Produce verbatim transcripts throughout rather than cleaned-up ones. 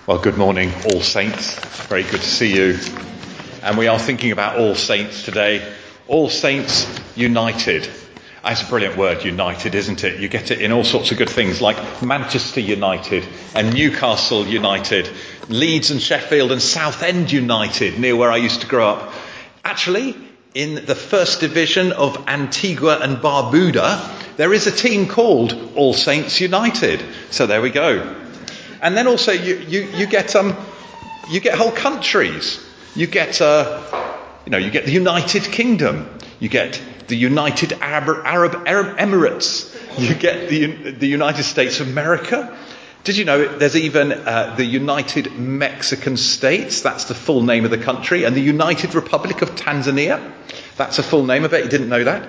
Well, good morning, All Saints. Very good to see you. And we are thinking about All Saints today. All Saints United. That's a brilliant word, united, isn't it? You get it in all sorts of good things like Manchester United and Newcastle United, Leeds and Sheffield and Southend United, near where I used to grow up. Actually, in the first division of Antigua and Barbuda, there is a team called All Saints United. So there we go. And then also you, you, you get um you get whole countries. You get uh you know you get the United Kingdom. You get the United Arab, Arab, Arab Emirates. You get the the United States of America. Did you know there's even uh, the United Mexican States? That's the full name of the country. And the United Republic of Tanzania. That's a full name. I bet you didn't know that.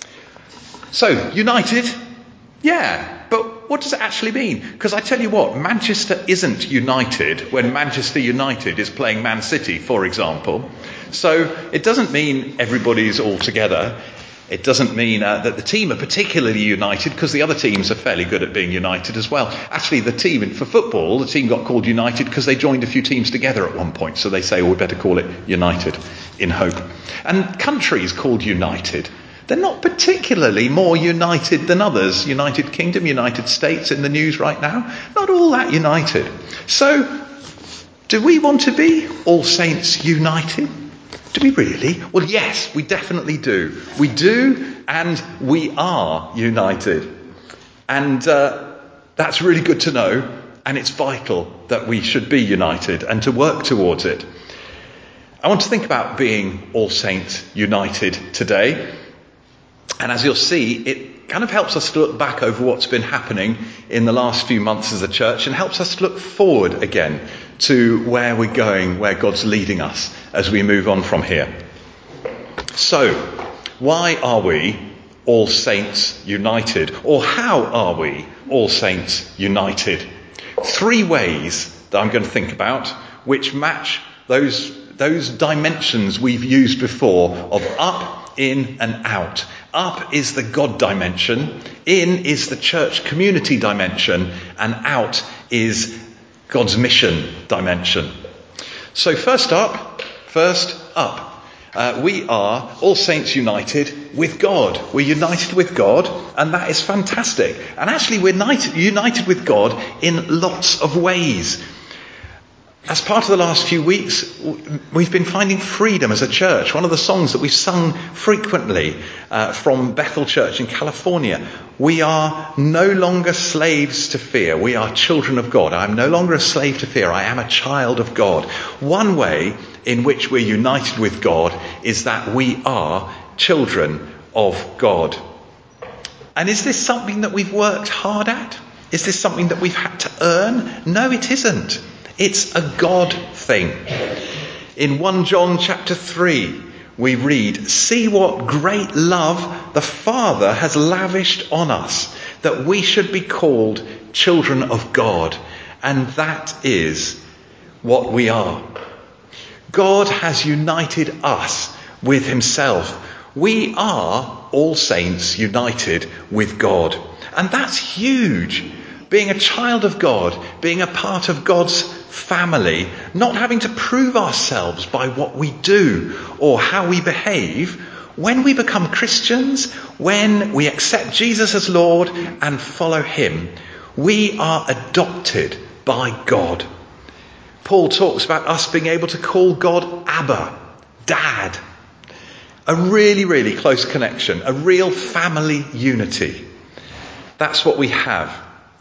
So united, yeah. But what does it actually mean? Because I tell you what, Manchester isn't united when Manchester United is playing Man City, for example. So it doesn't mean everybody's all together. It doesn't mean uh, that the team are particularly united, because the other teams are fairly good at being united as well. Actually, the team, for football, the team got called United because they joined a few teams together at one point. So they say, oh, we better call it United in hope. And countries called United, they're not particularly more united than others. United Kingdom, United States in the news right now. Not all that united. So, do we want to be All Saints United? Do we really? Well, yes, we definitely do. We do, and we are united. And uh, that's really good to know, and it's vital that we should be united and to work towards it. I want to think about being All Saints United today. And as you'll see, it kind of helps us to look back over what's been happening in the last few months as a church, and helps us to look forward again to where we're going, where God's leading us as we move on from here. So, why are we All Saints United? Or how are we All Saints United? Three ways that I'm going to think about which match those, those dimensions we've used before of up, in and out. Up is the God dimension, in is the church community dimension, and out is God's mission dimension. So first up, first up, uh, we are All Saints United with God. We're united with God, and that is fantastic. And actually we're united, united with God in lots of ways. As part of the last few weeks, we've been finding freedom as a church. One of the songs that we've sung frequently uh, from Bethel Church in California. We are no longer slaves to fear. We are children of God. I am no longer a slave to fear. I am a child of God. One way in which we're united with God is that we are children of God. And is this something that we've worked hard at? Is this something that we've had to earn? No, it isn't. It's a God thing. In First John chapter three, we read, "See what great love the Father has lavished on us, that we should be called children of God." And that is what we are. God has united us with himself. We are all saints united with God. And that's huge. Being a child of God, being a part of God's family, not having to prove ourselves by what we do or how we behave. When we become Christians, when we accept Jesus as Lord and follow him, we are adopted by God. Paul talks about us being able to call God Abba, Dad. A really, really close connection, a real family unity. That's what we have.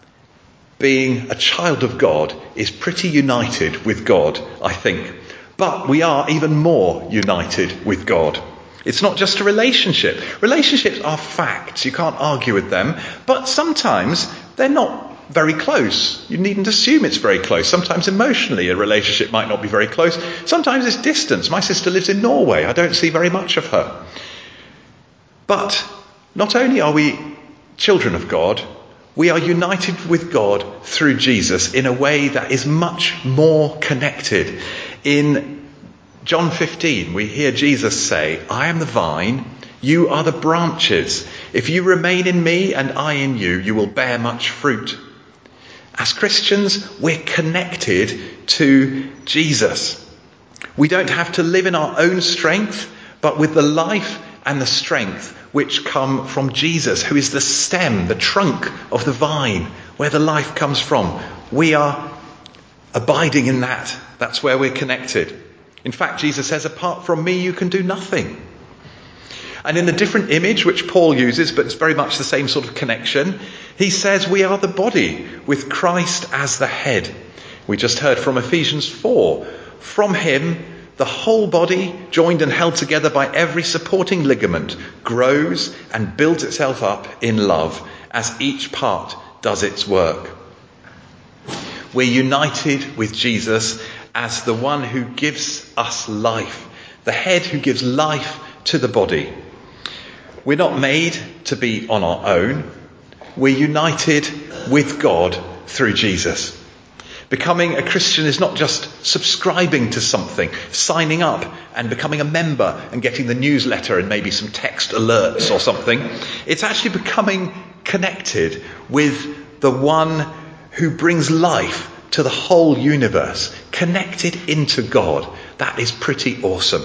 Being a child of God is pretty united with God, I think. But we are even more united with God. It's not just a relationship. Relationships are facts. You can't argue with them. But sometimes they're not very close. You needn't assume it's very close. Sometimes emotionally a relationship might not be very close. Sometimes it's distance. My sister lives in Norway. I don't see very much of her. But not only are we children of God, we are united with God through Jesus in a way that is much more connected. In John fifteen, we hear Jesus say, "I am the vine, you are the branches. If you remain in me and I in you, you will bear much fruit." As Christians, we're connected to Jesus. We don't have to live in our own strength, but with the life and the strength which come from Jesus, who is the stem, the trunk of the vine, where the life comes from. We are abiding in that. That's where we're connected. In fact, Jesus says, apart from me, you can do nothing. And in a different image, which Paul uses, but it's very much the same sort of connection, he says we are the body with Christ as the head. We just heard from Ephesians four. From him, the whole body, joined and held together by every supporting ligament, grows and builds itself up in love as each part does its work. We're united with Jesus as the one who gives us life, the head who gives life to the body. We're not made to be on our own. We're united with God through Jesus. Becoming a Christian is not just subscribing to something, signing up and becoming a member and getting the newsletter and maybe some text alerts or something. It's actually becoming connected with the one who brings life to the whole universe, connected into God. That is pretty awesome.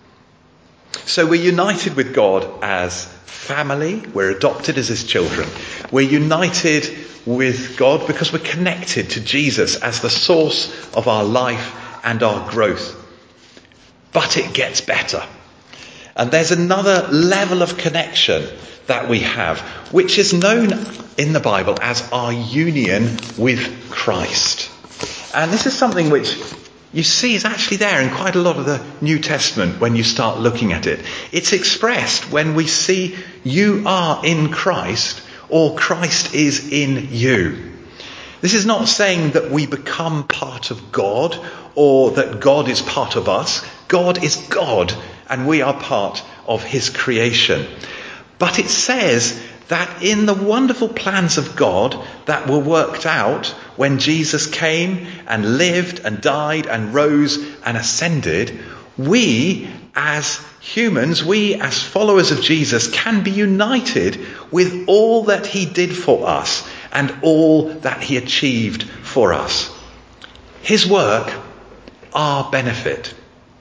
So we're united with God as family. We're adopted as his children. We're united with God because we're connected to Jesus as the source of our life and our growth. But it gets better. And there's another level of connection that we have, which is known in the Bible as our union with Christ. And this is something which you see is actually there in quite a lot of the New Testament when you start looking at it. It's expressed when we see you are in Christ or Christ is in you. This is not saying that we become part of God or that God is part of us. God is God and we are part of his creation. But it says that in the wonderful plans of God that were worked out when Jesus came and lived and died and rose and ascended, we as humans, we as followers of Jesus can be united with all that he did for us and all that he achieved for us. His work, our benefit,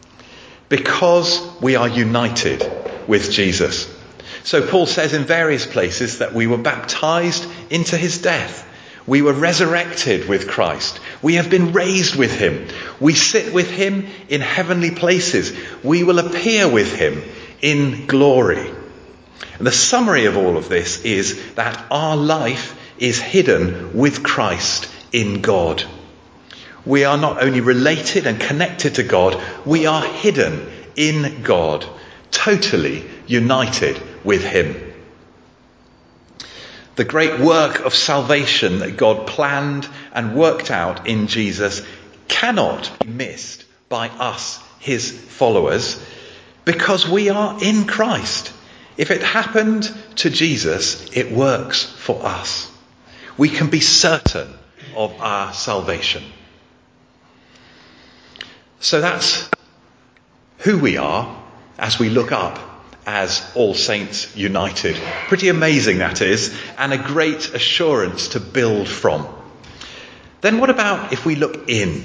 because we are united with Jesus. So Paul says in various places that we were baptized into his death. We were resurrected with Christ. We have been raised with him. We sit with him in heavenly places. We will appear with him in glory. And the summary of all of this is that our life is hidden with Christ in God. We are not only related and connected to God, we are hidden in God, totally united with him. The great work of salvation that God planned and worked out in Jesus cannot be missed by us, his followers, because we are in Christ. If it happened to Jesus, it works for us. We can be certain of our salvation. So that's who we are as we look up as All Saints United. Pretty amazing that is, and a great assurance to build from. Then what about if we look in?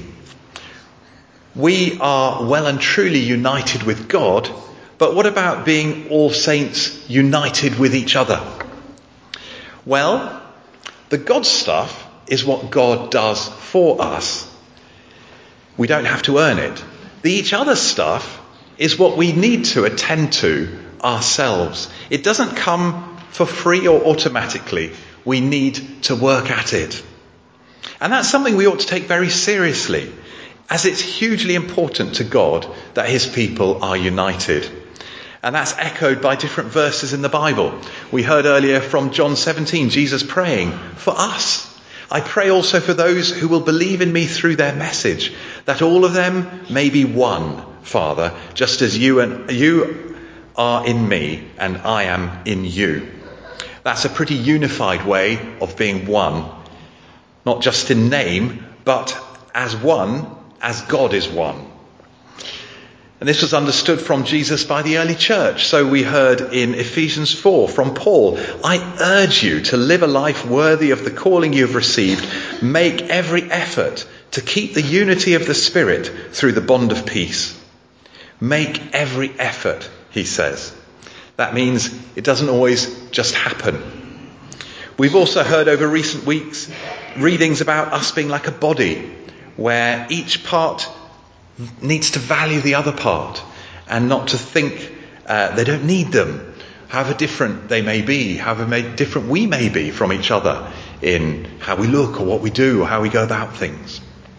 We are well and truly united with God, but what about being All Saints united with each other? Well, the God stuff is what God does for us. We don't have to earn it. The each other stuff is what we need to attend to ourselves. It doesn't come for free or automatically. We need to work at it. And that's something we ought to take very seriously, as it's hugely important to God that his people are united. And that's echoed by different verses in the Bible. We heard earlier from John seventeen, Jesus praying for us. I pray also for those who will believe in me through their message, that all of them may be one, Father, just as you and you are in me and I am in you. That's a pretty unified way of being one, not just in name, but as one, as God is one. And this was understood from Jesus by the early church. So we heard in Ephesians four from Paul, I urge you to live a life worthy of the calling you have received. Make every effort to keep the unity of the Spirit through the bond of peace. Make every effort, he says. That means it doesn't always just happen. We've also heard over recent weeks readings about us being like a body, where each part needs to value the other part and not to think uh, they don't need them, however different they may be, however may, different we may be from each other in how we look or what we do or how we go about things.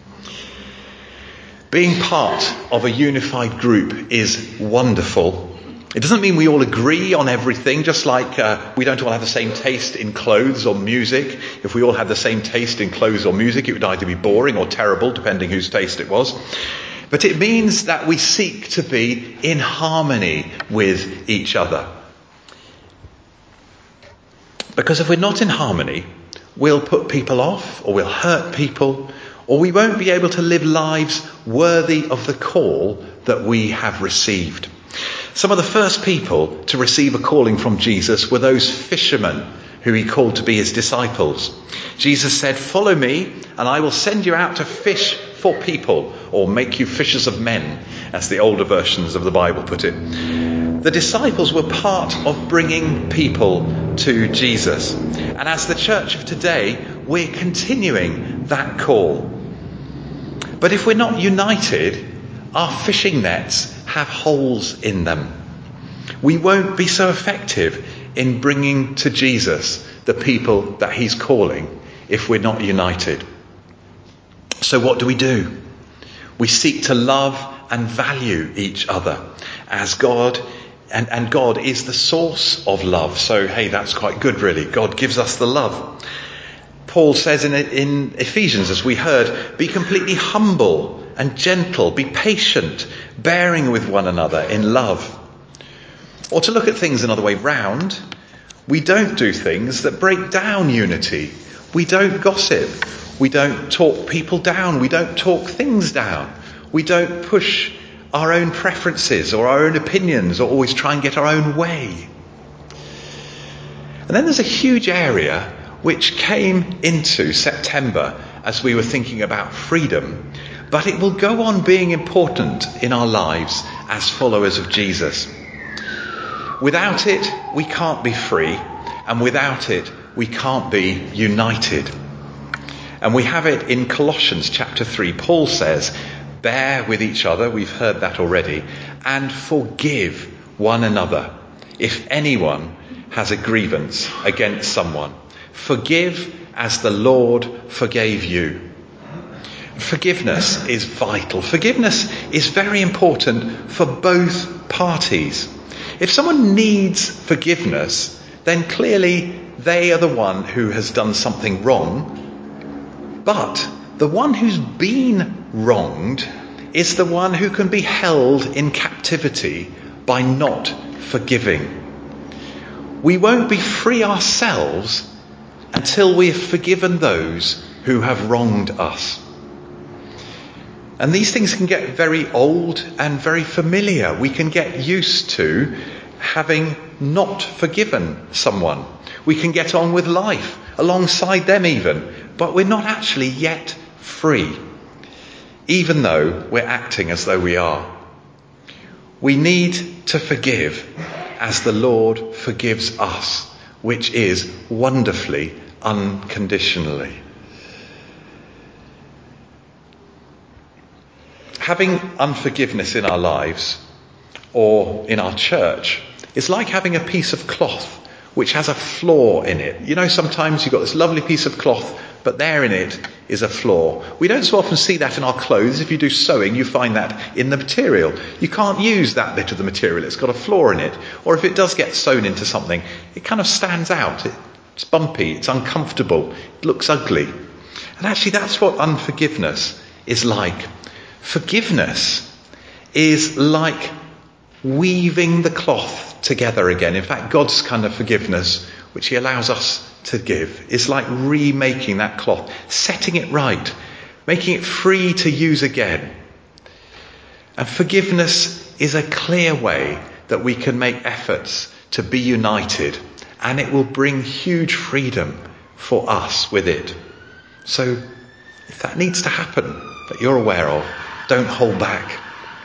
Being part of a unified group is wonderful. It doesn't mean we all agree on everything, just like uh, we don't all have the same taste in clothes or music. If we all had the same taste in clothes or music, it would either be boring or terrible, depending whose taste it was. But it means that we seek to be in harmony with each other. Because if we're not in harmony, we'll put people off, or we'll hurt people, or we won't be able to live lives worthy of the call that we have received. Some of the first people to receive a calling from Jesus were those fishermen who he called to be his disciples. Jesus said, follow me and I will send you out to fish for people, or make you fishers of men, as the older versions of the Bible put it. The disciples were part of bringing people to Jesus. And as the church of today, we're continuing that call. But if we're not united, our fishing nets have holes in them. We won't be so effective in bringing to Jesus the people that he's calling if we're not united. So what do we do? We seek to love and value each other as God, and, and God is the source of love. So, hey, that's quite good, really. God gives us the love. Paul says in, in Ephesians, as we heard, be completely humble and gentle, be patient, bearing with one another in love. Or to look at things another way round, we don't do things that break down unity. We don't gossip. We don't talk people down. We don't talk things down. We don't push our own preferences or our own opinions or always try and get our own way. And then there's a huge area which came into September as we were thinking about freedom, but it will go on being important in our lives as followers of Jesus. Without it, we can't be free, and without it, we can't be united. And we have it in Colossians chapter three. Paul says, bear with each other, we've heard that already, and forgive one another if anyone has a grievance against someone. Forgive as the Lord forgave you. Forgiveness is vital. Forgiveness is very important for both parties. If someone needs forgiveness, then clearly they are the one who has done something wrong. But the one who's been wronged is the one who can be held in captivity by not forgiving. We won't be free ourselves until we have forgiven those who have wronged us. And these things can get very old and very familiar. We can get used to having not forgiven someone. We can get on with life alongside them even, but we're not actually yet free, even though we're acting as though we are. We need to forgive as the Lord forgives us, which is wonderfully unconditionally. Having unforgiveness in our lives or in our church is like having a piece of cloth which has a flaw in it. You know, sometimes you've got this lovely piece of cloth, but there in it is a flaw. We don't so often see that in our clothes. If you do sewing, you find that in the material. You can't use that bit of the material. It's got a flaw in it. Or if it does get sewn into something, it kind of stands out. It's bumpy. It's uncomfortable. It looks ugly. And actually, that's what unforgiveness is like. Forgiveness is like weaving the cloth together again. In fact, God's kind of forgiveness, which he allows us to give, is like remaking that cloth, setting it right, making it free to use again. And forgiveness is a clear way that we can make efforts to be united, and it will bring huge freedom for us with it. So if that needs to happen, that you're aware of, don't hold back.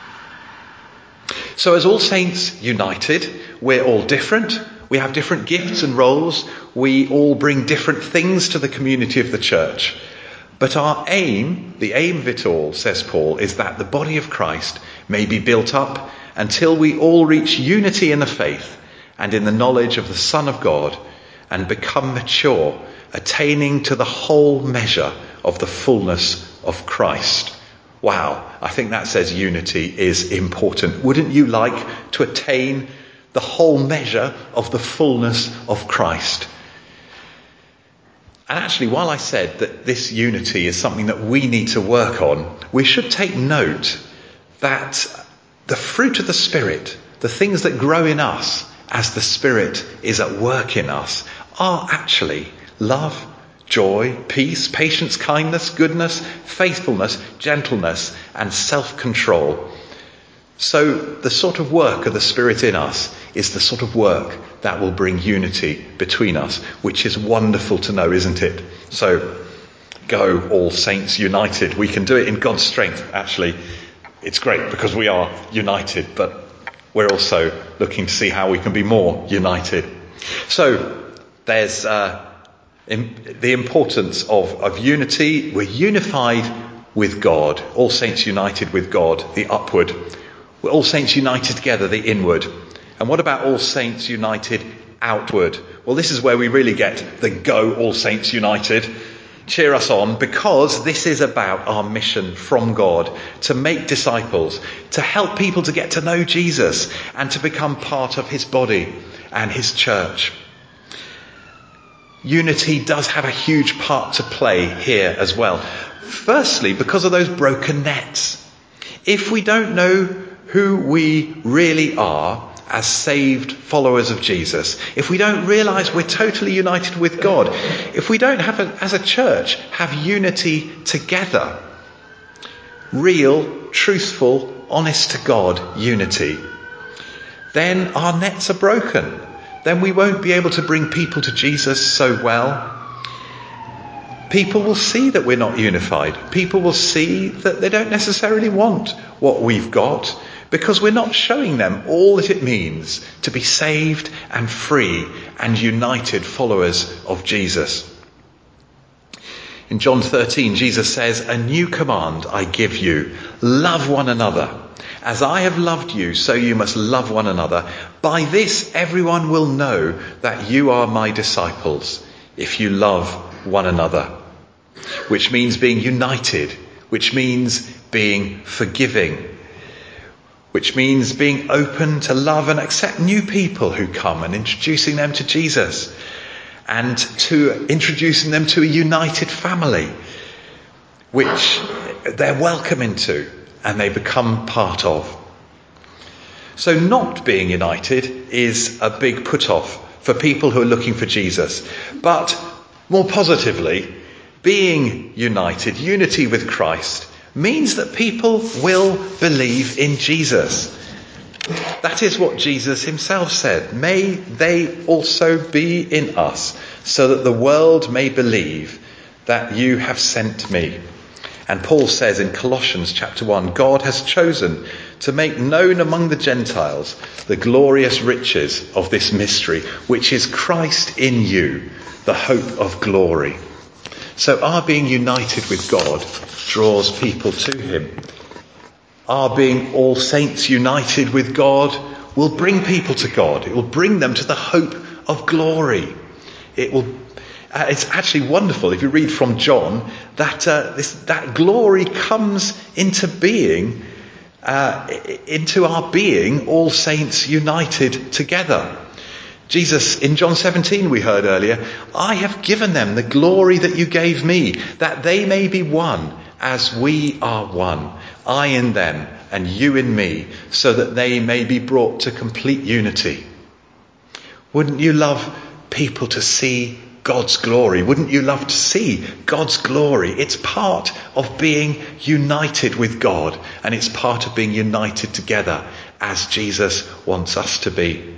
So as All Saints United, we're all different. We have different gifts and roles. We all bring different things to the community of the church. But our aim, the aim of it all, says Paul, is that the body of Christ may be built up until we all reach unity in the faith and in the knowledge of the Son of God and become mature, attaining to the whole measure of the fullness of Christ. Wow, I think that says unity is important. Wouldn't you like to attain the whole measure of the fullness of Christ? And actually, while I said that this unity is something that we need to work on, we should take note that the fruit of the Spirit, the things that grow in us as the Spirit is at work in us, are actually love, joy, peace, patience, kindness, goodness, faithfulness, gentleness, and self-control. So the sort of work of the Spirit in us is the sort of work that will bring unity between us, which is wonderful to know, isn't it? So go, All Saints United. We can do it in God's strength, actually. It's great because we are united, but we're also looking to see how we can be more united. So there's uh, in, the importance of, of unity. We're unified with God. All Saints United with God, the upward. We're All Saints United together, the inward. And what about All Saints United outward? Well, this is where we really get the go, All Saints United. Cheer us on, because this is about our mission from God to make disciples, to help people to get to know Jesus and to become part of his body and his church. Unity does have a huge part to play here as well. Firstly, because of those broken nets. If we don't know who we really are as saved followers of Jesus, if we don't realise we're totally united with God, if we don't have, a, as a church, have unity together, real, truthful, honest to God unity, then our nets are broken. Then we won't be able to bring people to Jesus so well. People will see that we're not unified. People will see that they don't necessarily want what we've got, because we're not showing them all that it means to be saved and free and united followers of Jesus. In John thirteen, Jesus says, "A new command I give you, love one another. As I have loved you, so you must love one another. By this everyone will know that you are my disciples, if you love one another." Which means being united, which means being forgiving, which means being open to love and accept new people who come and introducing them to Jesus and to introducing them to a united family, which they're welcome into and they become part of. So not being united is a big put-off for people who are looking for Jesus. But more positively, being united, unity with Christ, means that people will believe in Jesus. That is what Jesus himself said. May they also be in us, so that the world may believe that you have sent me. And Paul says in Colossians chapter one, God has chosen to make known among the Gentiles the glorious riches of this mystery, which is Christ in you, the hope of glory. So our being united with God draws people to him. Our being all saints united with God will bring people to God. It will bring them to the hope of glory. It will. Uh, it's actually wonderful if you read from John that uh, this, that glory comes into being, uh, into our being, all saints united together. Jesus, in John seventeen, we heard earlier, I have given them the glory that you gave me, that they may be one as we are one, I in them and you in me, so that they may be brought to complete unity. Wouldn't you love people to see God's glory? Wouldn't you love to see God's glory? It's part of being united with God, and it's part of being united together as Jesus wants us to be.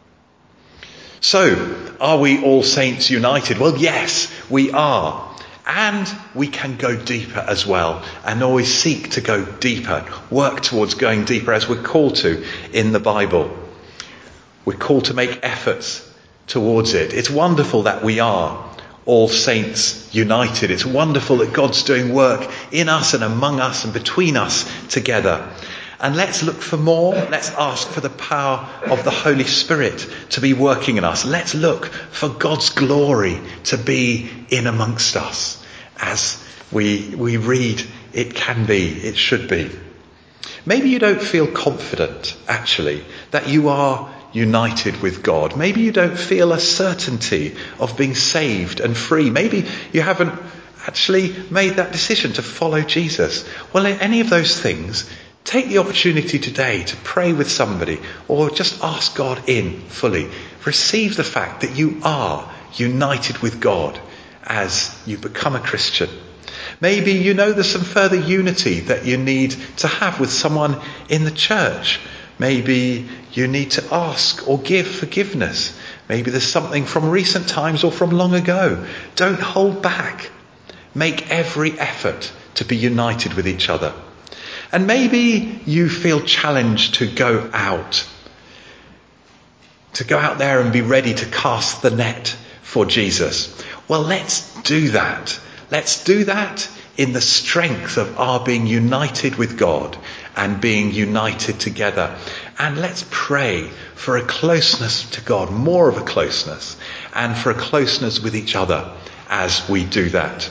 So, are we all saints united? Well, yes, we are. And we can go deeper as well, and always seek to go deeper, work towards going deeper as we're called to in the Bible. We're called to make efforts towards it. It's wonderful that we are all saints united. It's wonderful that God's doing work in us and among us and between us together. And let's look for more. Let's ask for the power of the Holy Spirit to be working in us. Let's look for God's glory to be in amongst us. As we we read, it can be, it should be. Maybe you don't feel confident, actually, that you are united with God. Maybe you don't feel a certainty of being saved and free. Maybe you haven't actually made that decision to follow Jesus. Well, in any of those things, take the opportunity today to pray with somebody or just ask God in fully. Receive the fact that you are united with God as you become a Christian. Maybe you know there's some further unity that you need to have with someone in the church. Maybe you need to ask or give forgiveness. Maybe there's something from recent times or from long ago. Don't hold back. Make every effort to be united with each other. And maybe you feel challenged to go out. To go out there and be ready to cast the net for Jesus. Well, let's do that. Let's do that in the strength of our being united with God and being united together. And let's pray for a closeness to God, more of a closeness, and for a closeness with each other as we do that.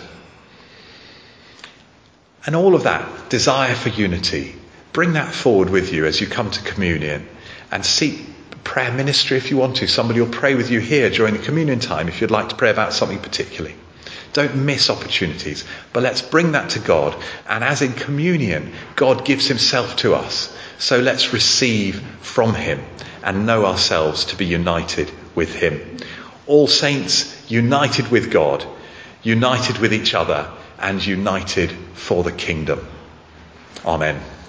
And all of that desire for unity, bring that forward with you as you come to communion, and seek prayer ministry if you want to. Somebody will pray with you here during the communion time if you'd like to pray about something particularly. Don't miss opportunities, but let's bring that to God. And as in communion, God gives himself to us. So let's receive from him and know ourselves to be united with him. All saints united with God, united with each other, and united for the kingdom. Amen.